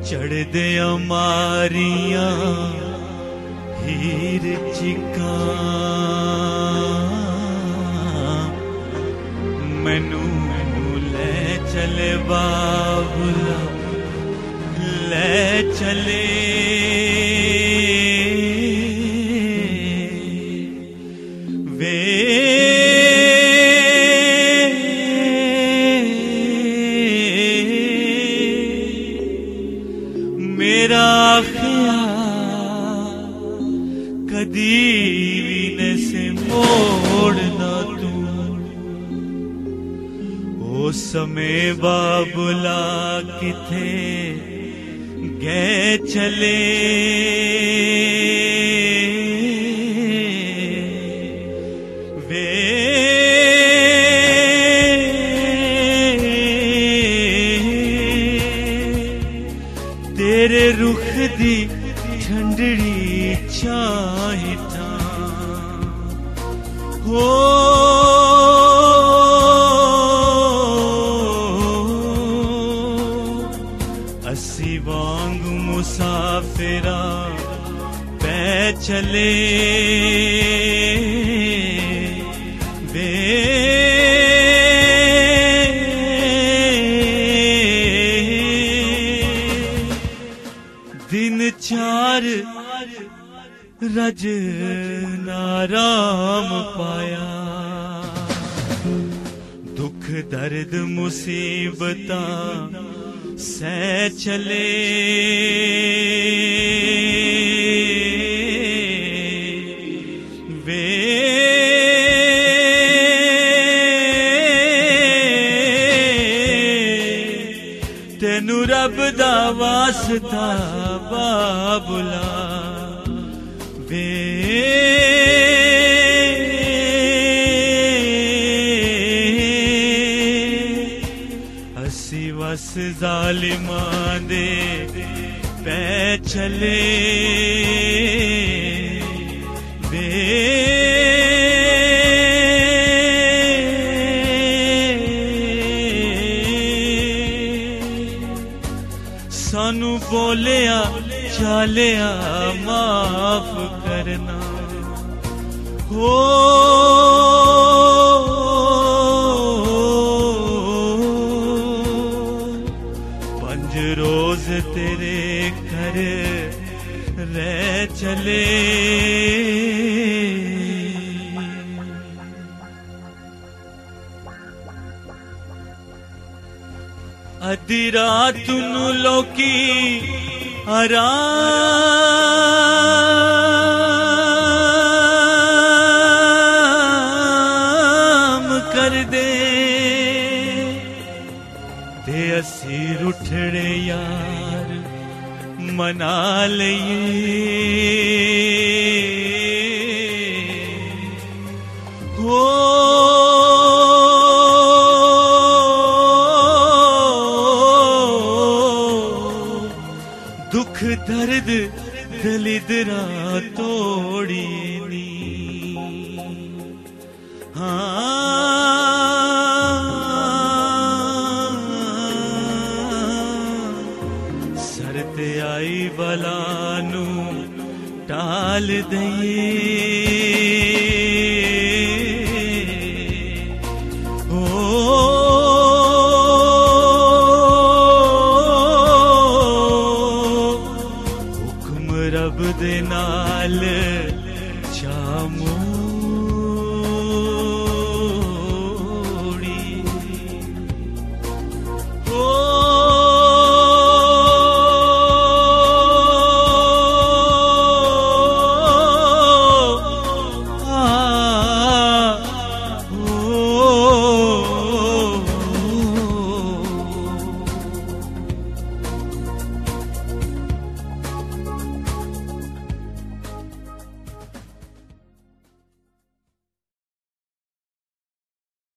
चढ़ दिया मारियां हीर चिका मैनू ले चले बाबुला ले चले वे मेरा ख्याल कदी भी न से मोड़ना तू ओ समय बाबुला किथे गए चले वे तेरे रुख दी ठंडड़ी चाहता हो असी वांग मुसाफिरा पै चले वे दिन चार रज नाराम पाया दुख दर्द मुसीबता सह चले वे तेनू रब दा वास्ता बाबुला वे असी वस जालिमां दे पै चले वे सानू बोलिया चालिया माफ करना हो पंज रोज तेरे घर रह चले अधी रात नू लोकी आराम कर दे ते असी रुठड़े यार मना लइए हो दुख दर्द दलिदरा तोड़ी नी सर ते आई बलानू टाल दइए